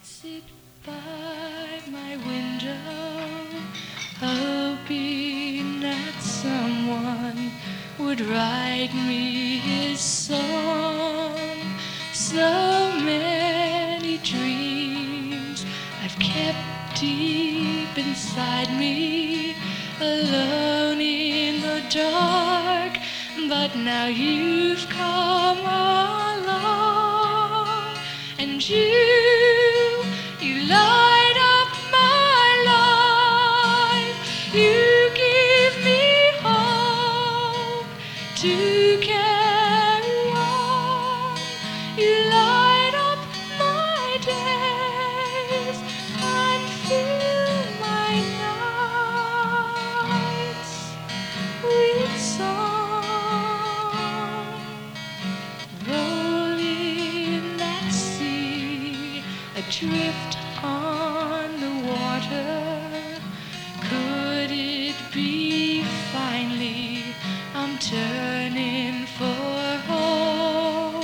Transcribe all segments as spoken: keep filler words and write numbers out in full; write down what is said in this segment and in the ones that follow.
sit by my window, hoping that someone would write me his song. So many dreams I've kept deep inside me, alone in the dark, but now you've come along, and you, you light up my life. You give me hope to carry on. You light up my days and fill my nights with song. Rolling that sea, adrift on the water. Could it be finally I'm turning for home?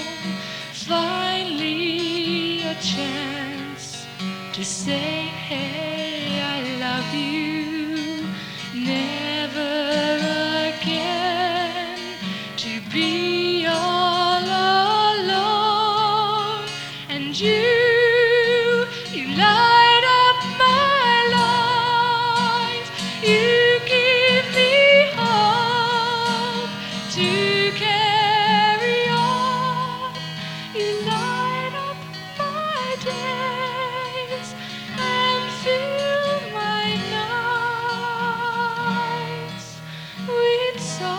Finally a chance to say, hey, I love you. Never again to be all alone. And you, you light up my life. You give me hope to carry on. You light up my days and fill my nights with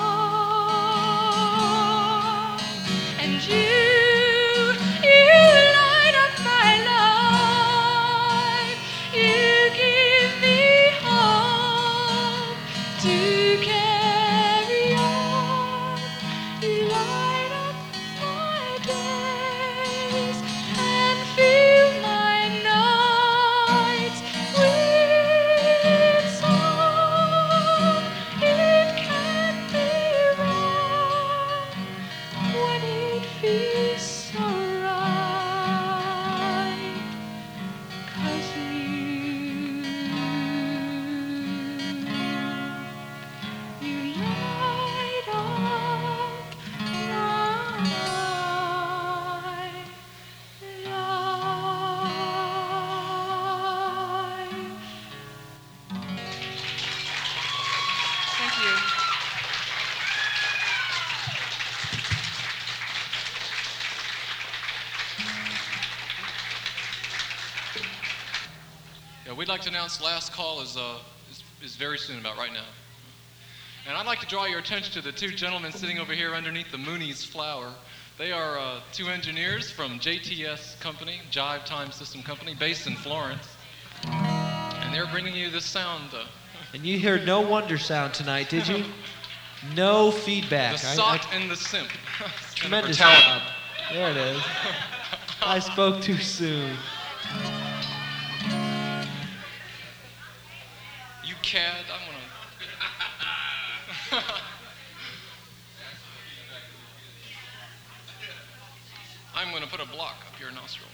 song. And you, you light up my life. You give me hope to carry on. You light up my days and fill my nights with song. It can't be wrong when it feels so right, 'cause you, you light up my life. Thank you. Yeah, we'd like to announce last call is, uh, is, is very soon, about right now. And I'd like to draw your attention to the two gentlemen sitting over here underneath the Mooney's flower. They are uh, two engineers from J T S Company, Jive Time System Company, based in Florence. And they're bringing you this sound. Uh, And you heard no wonder sound tonight, did you? No feedback. the I- Sot I- and the Simp. Tremendous Jennifer job. There it is. I spoke too soon. You cad, I'm gonna. I'm gonna put a block up your nostril.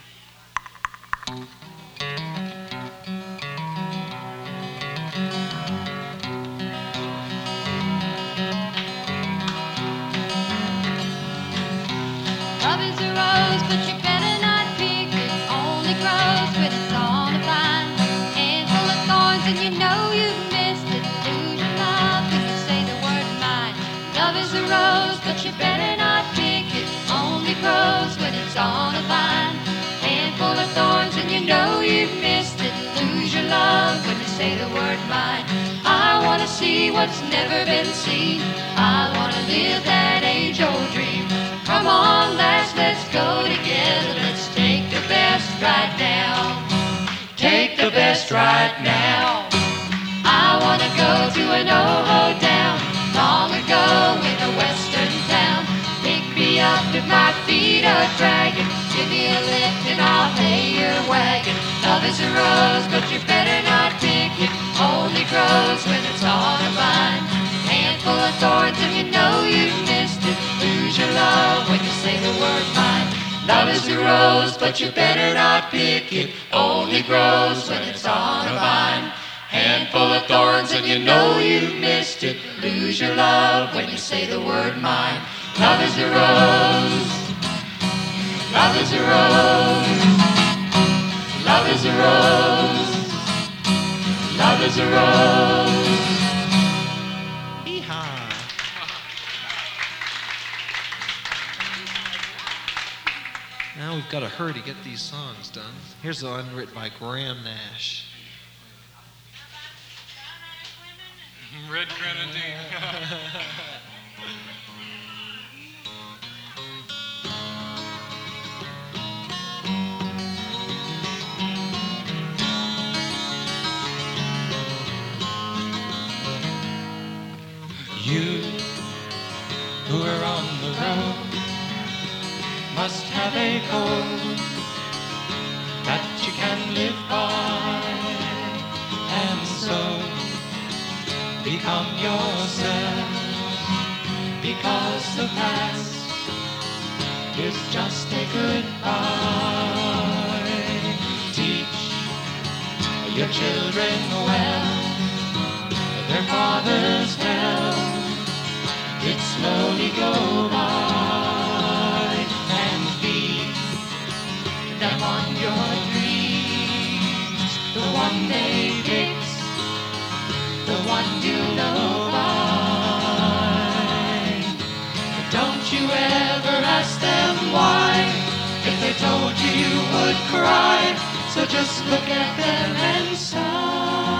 Love is a rose, but you better not pick it. Only grows when it's on a vine. Handful of thorns, and you know you've missed it. Lose your love when you say the word mine. Love is a rose, but you better not pick it. Only grows when it's on a vine. Handful of thorns, and you know you've missed it. Lose your love when you say the word mine. I wanna see what's never been seen. I wanna live that age-old dream. Come on, lads, let's go together. Let's take the best right now. Take the best right now. I wanna go to an old hoedown long ago in a western town. Pick me up if my feet are dragging. Give me a lift and I'll pay your wagon. Love is a rose, but you better not pick it. Only grows when it's on a vine. Handful of thorns and you know you've missed it. Lose your love when you say the word mine. Love is a rose, but you better not pick it. Only grows when it's on a vine. Handful of thorns and you know you've missed it. Lose your love when you say the word mine. Love is a rose. Love is a rose. Love is a rose. Love is a rose. Yeehaw. Now we've got to hurry to get these songs done. Here's the one written by Graham Nash. Red Grenadine. You who are on the road must have a code that you can live by, and so become yourself, because the past is just a goodbye. Teach your children well, their father's hell did slowly go by, and feed them on your dreams, the one they fix, the one you know by. Don't you ever ask them why, if they told you you would cry, so just look at them and sigh.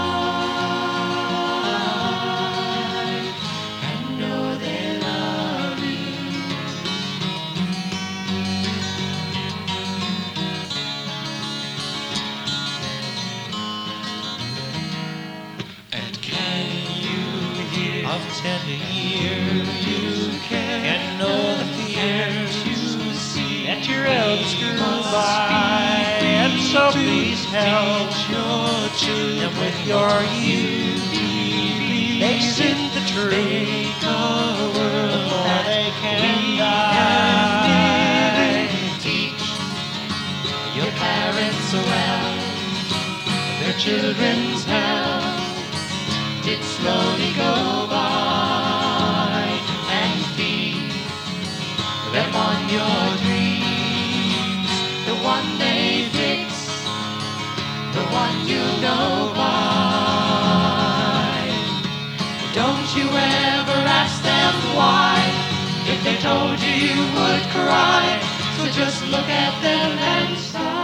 Of tender years, you can know the fears you see that your elders grew by, and so please help your children with your youth. They in the truth, make a world that they can die. Teach your parents well, their children's hell did slowly go by, and feed them on your dreams, the one they fix, the one you know by. Don't you ever ask them why, if they told you you would cry, so just look at them and sigh.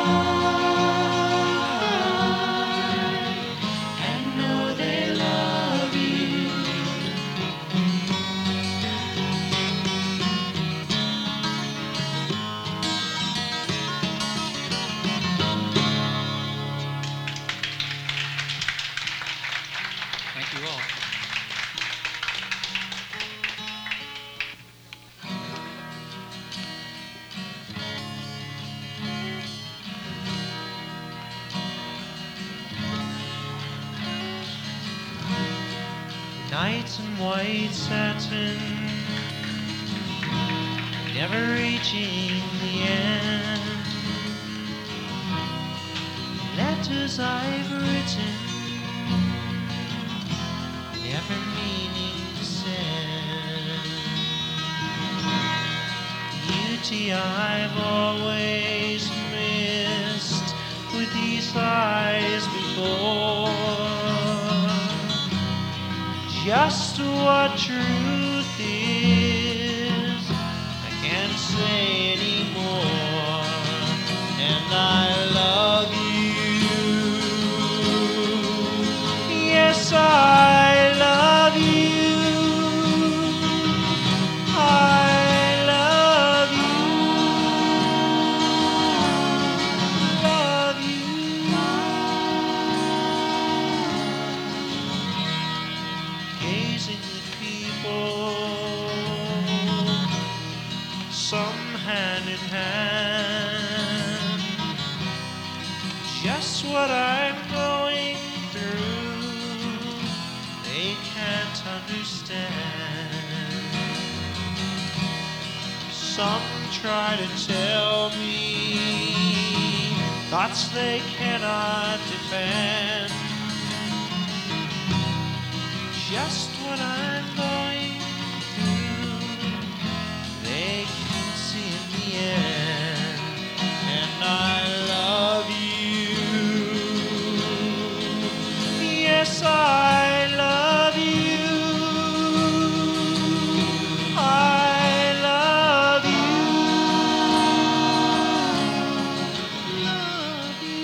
Nights in white satin, never reaching the end. Letters I've written, never meaning to send. Beauty I've always missed with these eyes before. Just what truth is, I can't say anymore. And I love you. Yes, I love you. I love you. Love you. Gazing at people, some hand in hand, just what I'm going through, they can't understand. Some try to tell me thoughts they cannot defend. Just what I'm going through, they can see in the end. And I love you. Yes, I love you. I love you. Love you.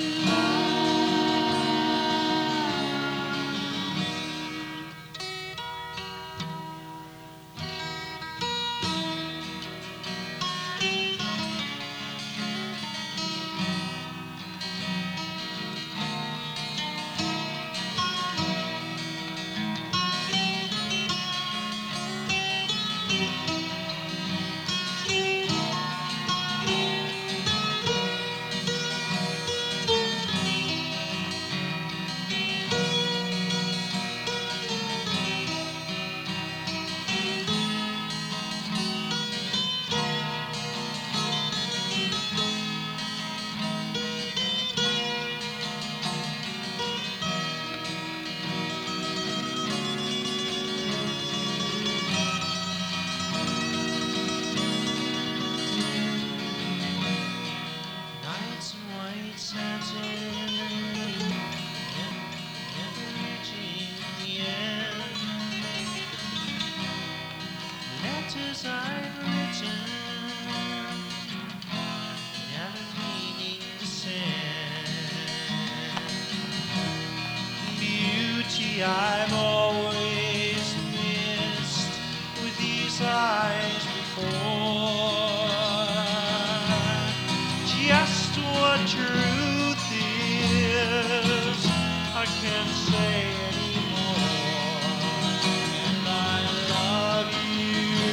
Nights in white satin, never reaching the end. Letters I've written, never meaning to send. Beauty I've always missed with these eyes before. Just what truth is, I can't say anymore. And I love you.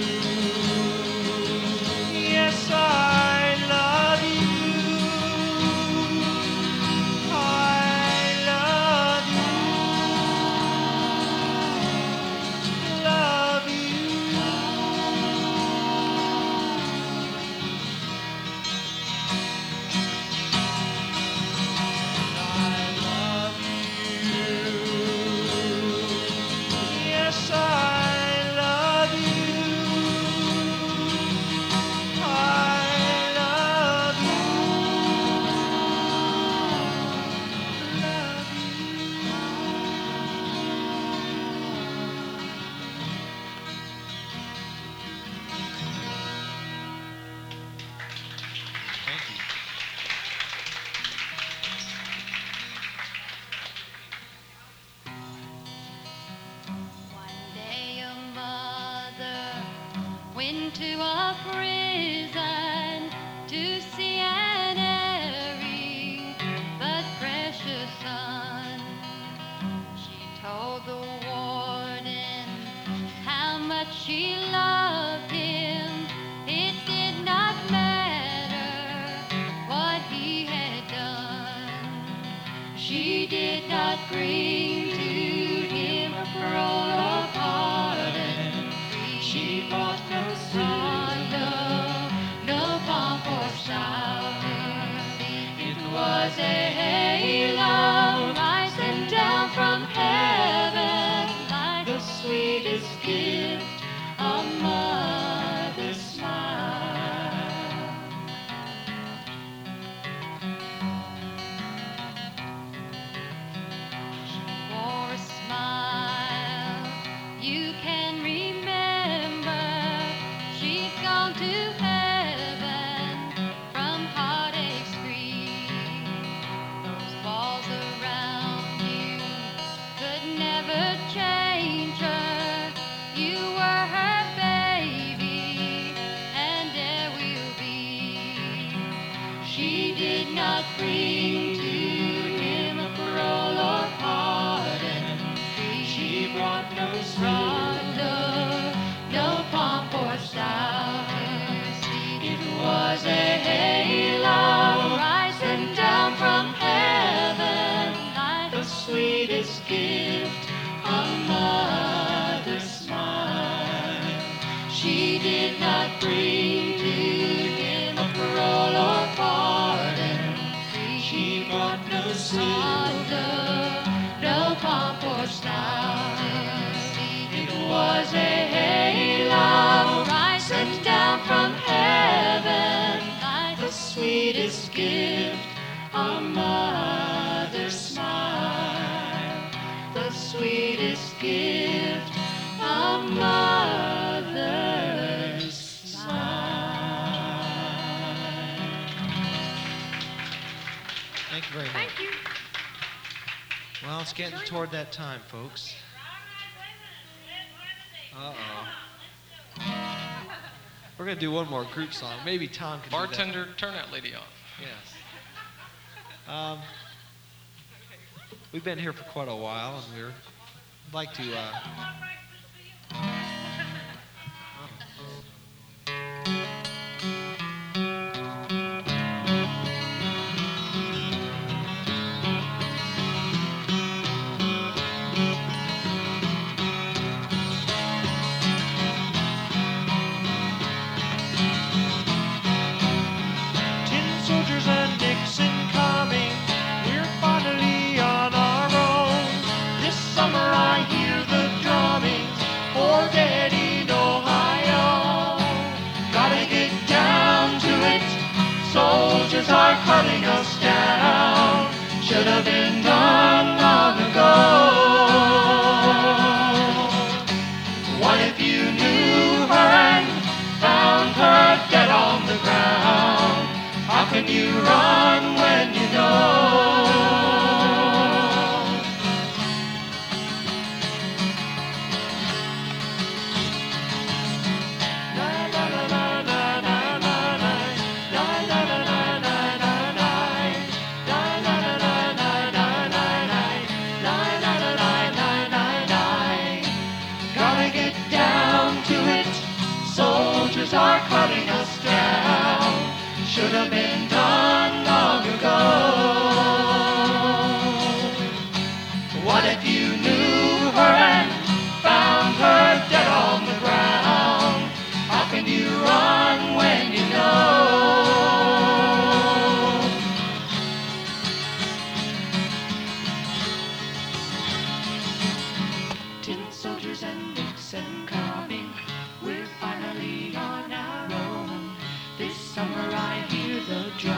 Yes, I love you. I love you. Love you. Yes, I love you. I love you. Love Thank you. One day a mother went to a prison to see an erring but precious son. She told the warden how much she loved him. It did not matter what he had done. She did not bring to him a parole or pardon. She brought no sorrow, no pomp or shouting. It was a halo rising down from heaven, like the sweetest gift, a mother's smile. She wore a smile you can remember. She's gone to heaven from heartaches free. Those walls around you could never change her. You were her baby, and there will be. She did not bring to him a parole or pardon. She brought no splendor, no pomp or style. It was a halo rising down from heaven, like the sweetest gift, a mother's smile. She did not bring brought no silver, no pomp or style. It was a halo sent down from heaven, the sweetest gift, a mother's smile. The sweetest gift, a mother's smile. Thank you very much. Thank you. Well, it's getting toward that time, folks. Uh-oh. We're going to do one more group song. Maybe Tom can Bartender, turn that lady off. do that. Yes. Um, we've been here for quite a while, and we'd like to... Uh, Tin soldiers and Nixon coming, we're finally on our own. This summer I hear the drumming for Dead in Ohio. Gotta get down to it, soldiers are cutting us down. Should have been done long ago. What if you knew her and found her dead on the ground? How can you run when you know? La la la la la la la la. La la la la la la la. La la la la la la la la. La la la la la la la. Gotta get down to it, soldiers are cutting us down. Should have been done long ago. What if you knew her and found her dead on the ground? How can you run when you know? Tin soldiers and Nixon coming, we're finally on our own. This summer I hear the drum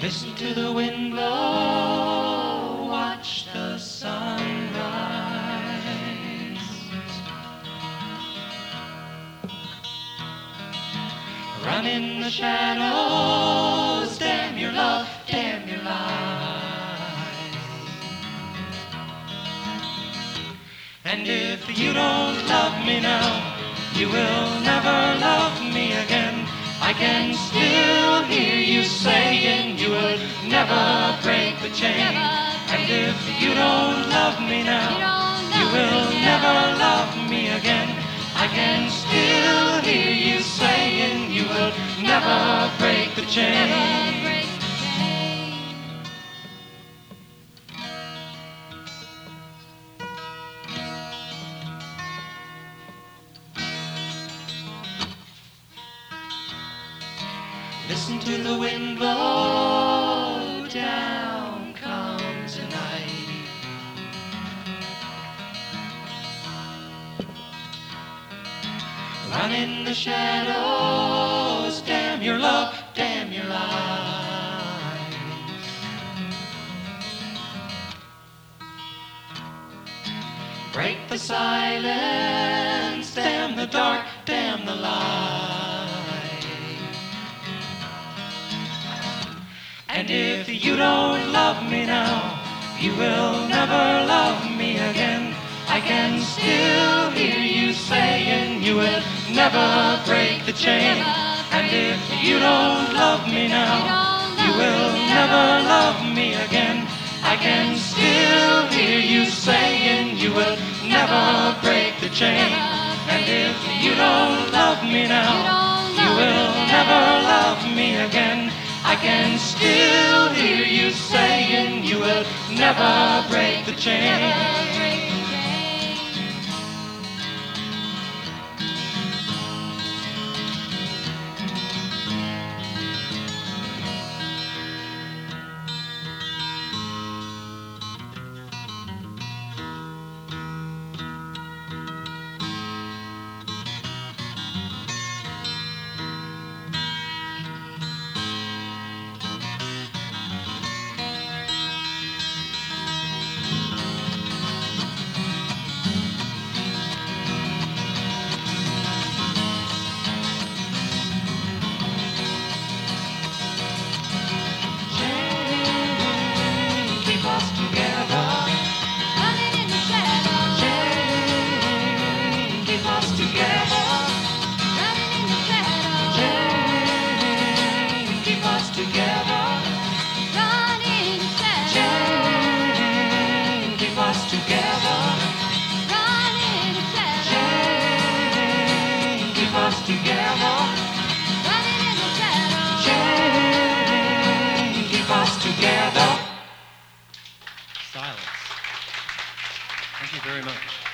Listen to the wind blow, watch the sun rise. Run in the shadows, damn your love, damn your lies. And if you don't love me now, you will never love me again. I can still hear you saying you would never break the chain. And if you don't love me now, you will never love me again. I can still hear you saying you would never break the chain. Listen to the wind blow, down comes the night. Run in the shadows, damn your love, damn your lies. Break the silence, damn the dark, damn the light. And if you don't love me now, you will never love me again. I can still hear you saying you will never break the chain. And if you don't love me now, you will never love me again. I can still hear you saying you will never break the chain. And if you don't love me now, you will never love me again. I can still hear you saying you will never break the chain. Thank you very much.